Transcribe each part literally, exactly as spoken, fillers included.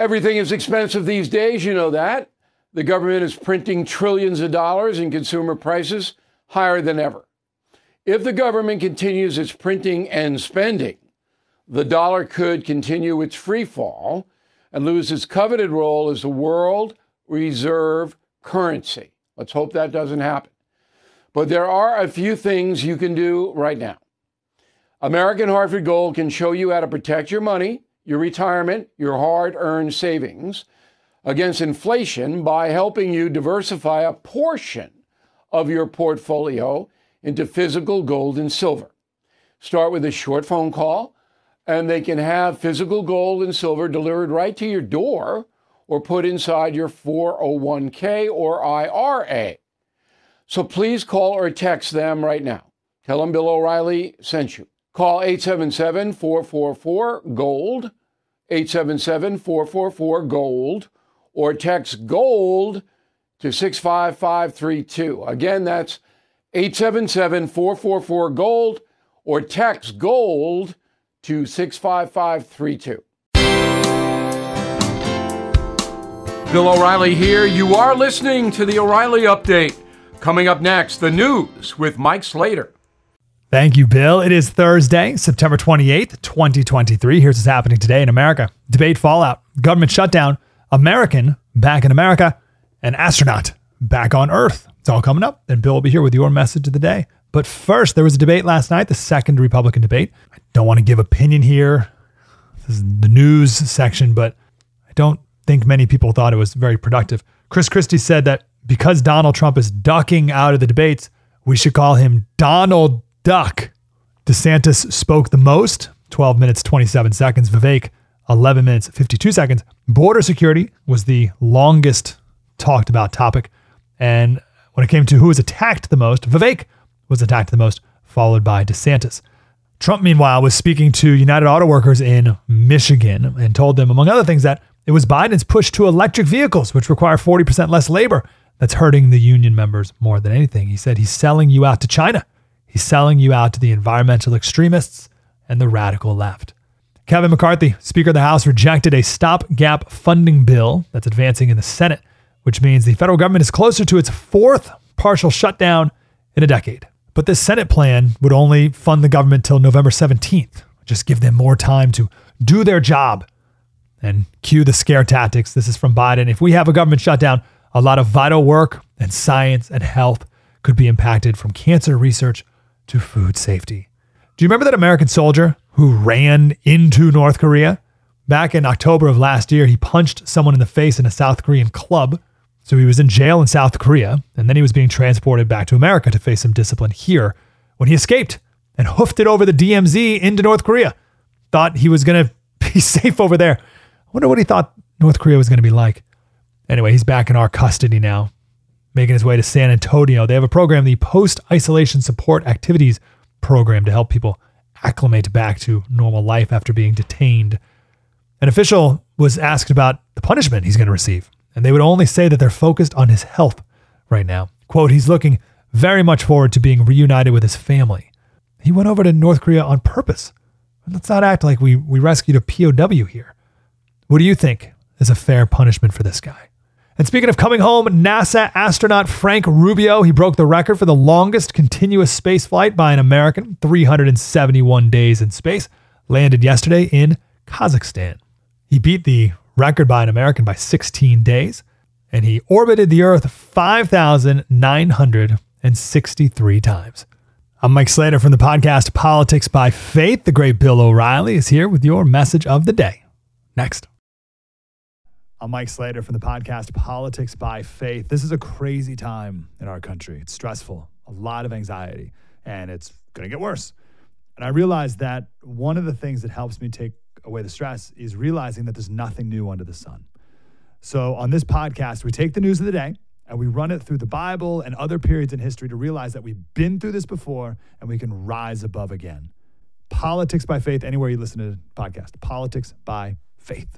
Everything is expensive these days, you know that. The government is printing trillions of dollars and consumer prices higher than ever. If the government continues its printing and spending, the dollar could continue its free fall and lose its coveted role as the world reserve currency. Let's hope that doesn't happen. But there are a few things you can do right now. American Hartford Gold can show you how to protect your money, your retirement, your hard-earned savings against inflation by helping you diversify a portion of your portfolio into physical gold and silver. Start with a short phone call, and they can have physical gold and silver delivered right to your door or put inside your four oh one k or I R A. So please call or text them right now. Tell them Bill O'Reilly sent you. Call eight seven seven, four four four, GOLD, eight seven seven, four four four, GOLD, or text GOLD to six five five three two. Again, that's eight seven seven, four four four, GOLD, or text GOLD to six five five three two. Bill O'Reilly here. You are listening to the O'Reilly Update. Coming up next, the news with Mike Slater. Thank you, Bill. It is Thursday, September twenty-eighth, twenty twenty-three. Here's what's happening today in America. Debate fallout, government shutdown, American back in America, and astronaut back on Earth. It's all coming up, and Bill will be here with your message of the day. But first, there was a debate last night, the second Republican debate. I don't want to give opinion here. This is the news section, but I don't think many people thought it was very productive. Chris Christie said that because Donald Trump is ducking out of the debates, we should call him Donald Duck. DeSantis spoke the most, twelve minutes, twenty-seven seconds. Vivek, eleven minutes, fifty-two seconds. Border security was the longest talked about topic. And when it came to who was attacked the most, Vivek was attacked the most, followed by DeSantis. Trump, meanwhile, was speaking to United Auto Workers in Michigan and told them, among other things, that it was Biden's push to electric vehicles, which require forty percent less labor, that's hurting the union members more than anything. He said he's selling you out to China. He's selling you out to the environmental extremists and the radical left. Kevin McCarthy, Speaker of the House, rejected a stopgap funding bill that's advancing in the Senate, which means the federal government is closer to its fourth partial shutdown in a decade. But this Senate plan would only fund the government till November seventeenth, just give them more time to do their job. And cue the scare tactics. This is from Biden. If we have a government shutdown, a lot of vital work and science and health could be impacted, from cancer research to food safety. Do you remember that American soldier who ran into North Korea? Back in October of last year, he punched someone in the face in a South Korean club. So he was in jail in South Korea, and then he was being transported back to America to face some discipline here when he escaped and hoofed it over the D M Z into North Korea. Thought he was going to be safe over there. I wonder what he thought North Korea was going to be like. Anyway, he's back in our custody now, making his way to San Antonio. They have a program, the Post-Isolation Support Activities Program, to help people acclimate back to normal life after being detained. An official was asked about the punishment he's going to receive, and they would only say that they're focused on his health right now. Quote, he's looking very much forward to being reunited with his family. He went over to North Korea on purpose. Let's not act like we, we rescued a P O W here. What do you think is a fair punishment for this guy? And speaking of coming home, NASA astronaut Frank Rubio, he broke the record for the longest continuous space flight by an American, three hundred seventy-one days in space, landed yesterday in Kazakhstan. He beat the record by an American by sixteen days, and he orbited the Earth five thousand nine hundred sixty-three times. I'm Mike Slater from the podcast Politics by Faith. The great Bill O'Reilly is here with your message of the day. Next. I'm Mike Slater from the podcast Politics by Faith. This is a crazy time in our country. It's stressful, a lot of anxiety, and it's going to get worse. And I realized that one of the things that helps me take away the stress is realizing that there's nothing new under the sun. So on this podcast, we take the news of the day and we run it through the Bible and other periods in history to realize that we've been through this before and we can rise above again. Politics by Faith, anywhere you listen to the podcast. Politics by Faith.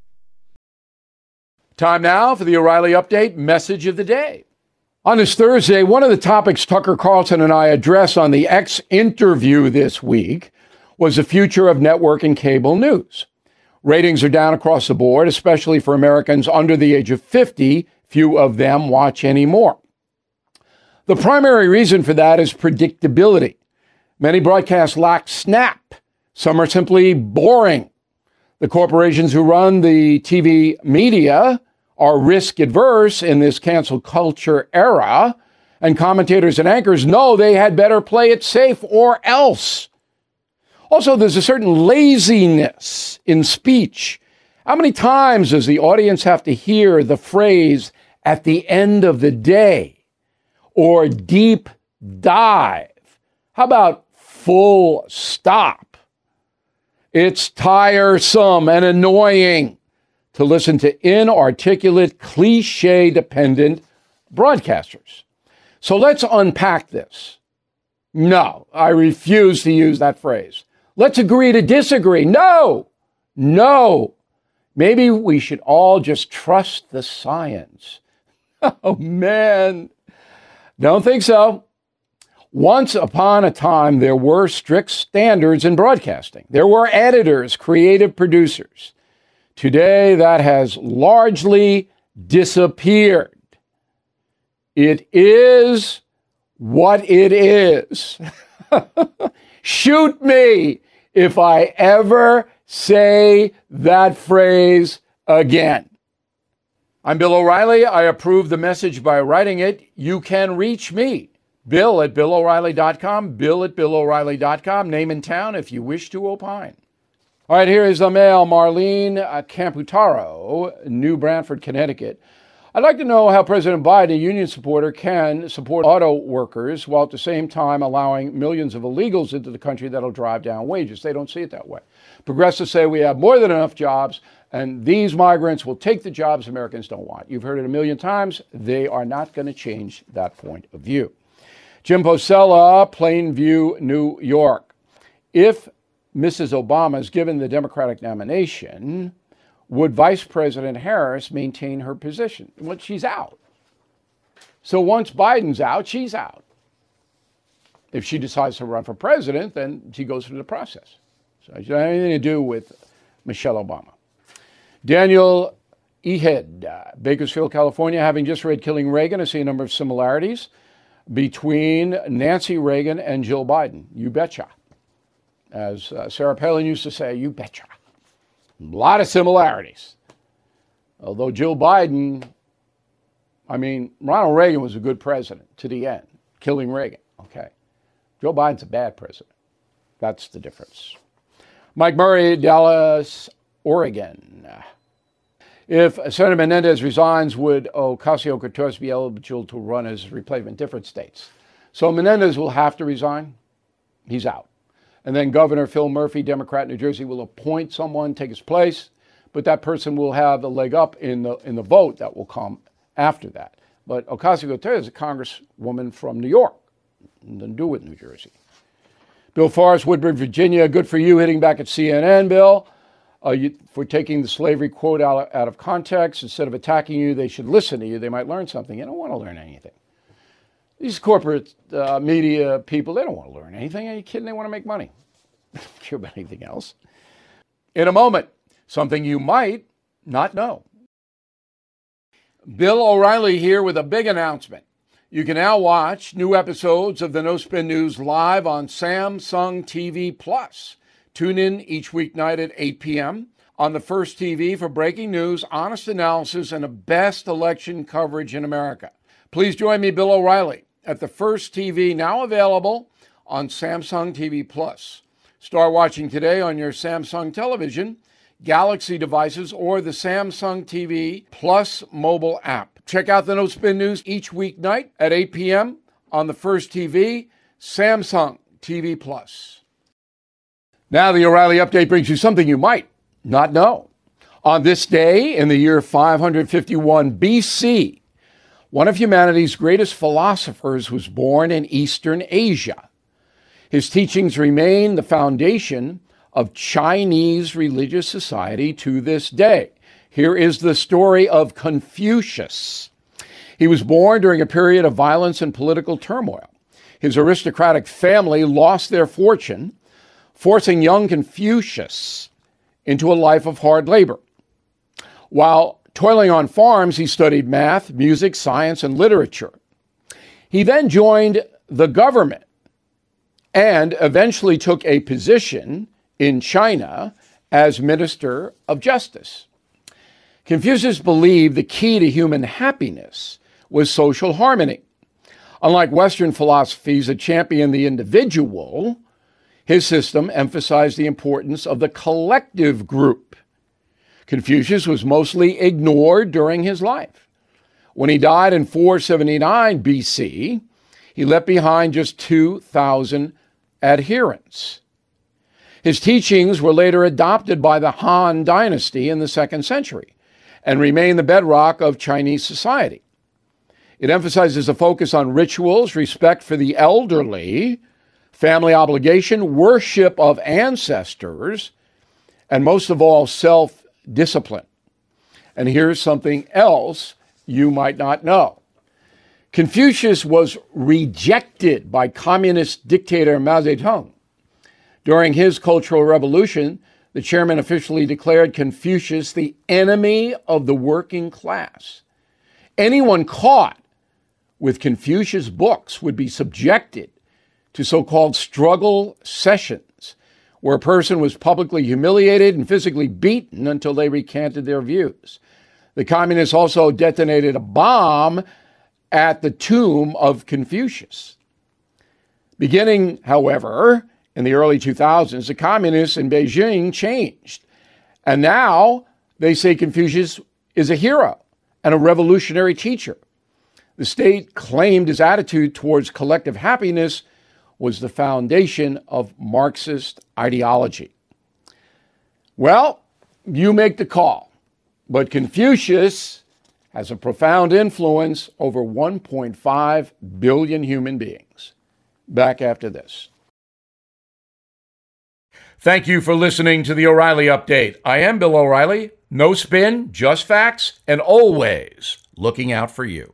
Time now for the O'Reilly Update message of the day. On this Thursday, one of the topics Tucker Carlson and I addressed on the X interview this week was the future of network and cable news. Ratings are down across the board, especially for Americans under the age of fifty. Few of them watch anymore. The primary reason for that is predictability. Many broadcasts lack snap. Some are simply boring. The corporations who run the T V media are risk adverse in this cancel culture era, and commentators and anchors know they had better play it safe or else. Also, there's a certain laziness in speech. How many times does the audience have to hear the phrase "at the end of the day" or "deep dive"? How about "full stop"? It's tiresome and annoying to listen to inarticulate, cliche-dependent broadcasters. So let's unpack this. No, I refuse to use that phrase. Let's agree to disagree. No, no. Maybe we should all just trust the science. Oh, man. Don't think so. Once upon a time, there were strict standards in broadcasting. There were editors, creative producers. Today, that has largely disappeared. It is what it is. Shoot me if I ever say that phrase again. I'm Bill O'Reilly. I approve the message by writing it. You can reach me, Bill at Bill O'Reilly dot com, Bill at Bill O'Reilly dot com, name and town if you wish to opine. All right, here is the mail. Marlene Camputaro, New Branford, Connecticut. I'd like to know how President Biden, a union supporter, can support auto workers while at the same time allowing millions of illegals into the country that'll drive down wages. They don't see it that way. Progressives say we have more than enough jobs, and these migrants will take the jobs Americans don't want. You've heard it a million times. They are not going to change that point of view. Jim Posella, Plainview, New York. If Missus Obama is given the Democratic nomination, would Vice President Harris maintain her position? Well, she's out. So once Biden's out, she's out. If she decides to run for president, then she goes through the process. So it doesn't have anything to do with Michelle Obama. Daniel Ehed, uh, Bakersfield, California. Having just read Killing Reagan, I see a number of similarities between Nancy Reagan and Jill Biden. You betcha. As uh, Sarah Palin used to say, you betcha. A lot of similarities. Although Jill Biden, I mean, Ronald Reagan was a good president to the end, killing Reagan. Okay. Joe Biden's a bad president. That's the difference. Mike Murray, Dallas, Oregon. If Senator Menendez resigns, would Ocasio-Cortez be eligible to run as replacement? Different states. So Menendez will have to resign. He's out. And then Governor Phil Murphy, Democrat, New Jersey, will appoint someone, take his place, but that person will have the leg up in the in the vote that will come after that. But Ocasio-Cortez is a congresswoman from New York. Nothing to do with New Jersey. Bill Forrest, Woodbridge, Virginia. Good for you hitting back at C N N, Bill, uh, you, for taking the slavery quote out, out of context. Instead of attacking you, they should listen to you. They might learn something. You don't want to learn anything. These corporate uh, media people, they don't want to learn anything. Are you kidding? They want to make money. They don't care about anything else. In a moment, something you might not know. Bill O'Reilly here with a big announcement. You can now watch new episodes of the No Spin News live on Samsung T V Plus. Tune in each weeknight at eight p.m. on the First T V for breaking news, honest analysis, and the best election coverage in America. Please join me, Bill O'Reilly, at the First T V, now available on Samsung T V Plus. Start watching today on your Samsung television, Galaxy devices, or the Samsung T V Plus mobile app. Check out the No Spin News each weeknight at eight p.m. on the First T V, Samsung T V Plus. Now the O'Reilly Update brings you something you might not know. On this day in the year five hundred fifty-one B C, one of humanity's greatest philosophers was born in Eastern Asia. His teachings remain the foundation of Chinese religious society to this day. Here is the story of Confucius. He was born during a period of violence and political turmoil. His aristocratic family lost their fortune, forcing young Confucius into a life of hard labor. While toiling on farms, he studied math, music, science, and literature. He then joined the government and eventually took a position in China as Minister of Justice. Confucius believed the key to human happiness was social harmony. Unlike Western philosophies that champion the individual, his system emphasized the importance of the collective group. Confucius was mostly ignored during his life. When he died in four seventy-nine B C, he left behind just two thousand adherents. His teachings were later adopted by the Han Dynasty in the second century and remain the bedrock of Chinese society. It emphasizes a focus on rituals, respect for the elderly, family obligation, worship of ancestors, and most of all, self-discipline. And here's something else you might not know. Confucius was rejected by communist dictator Mao Zedong. During his Cultural Revolution, the chairman officially declared Confucius the enemy of the working class. Anyone caught with Confucius books would be subjected to so-called struggle sessions, where a person was publicly humiliated and physically beaten until they recanted their views. The communists also detonated a bomb at the tomb of Confucius. Beginning, however, in the early two thousands, the communists in Beijing changed. And now they say Confucius is a hero and a revolutionary teacher. The state claimed his attitude towards collective happiness was the foundation of Marxist ideology. Well, you make the call, but Confucius has a profound influence over one point five billion human beings. Back after this. Thank you for listening to the O'Reilly Update. I am Bill O'Reilly. No spin, just facts, and always looking out for you.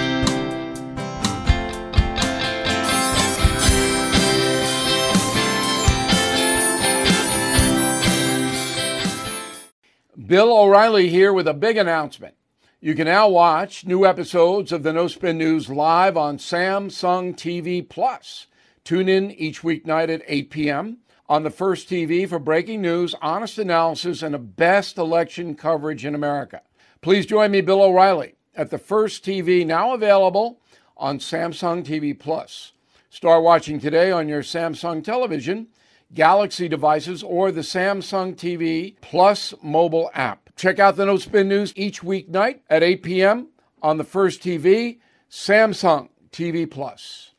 Bill O'Reilly here with a big announcement. You can now watch new episodes of the No Spin News live on Samsung T V Plus. Tune in each weeknight at eight p.m. on the First T V for breaking news, honest analysis, and the best election coverage in America. Please join me, Bill O'Reilly, at the First T V, now available on Samsung T V Plus. Start watching today on your Samsung television, Galaxy devices, or the Samsung T V Plus mobile app. Check out the No Spin News each weeknight at eight p.m. on the First T V, Samsung T V Plus.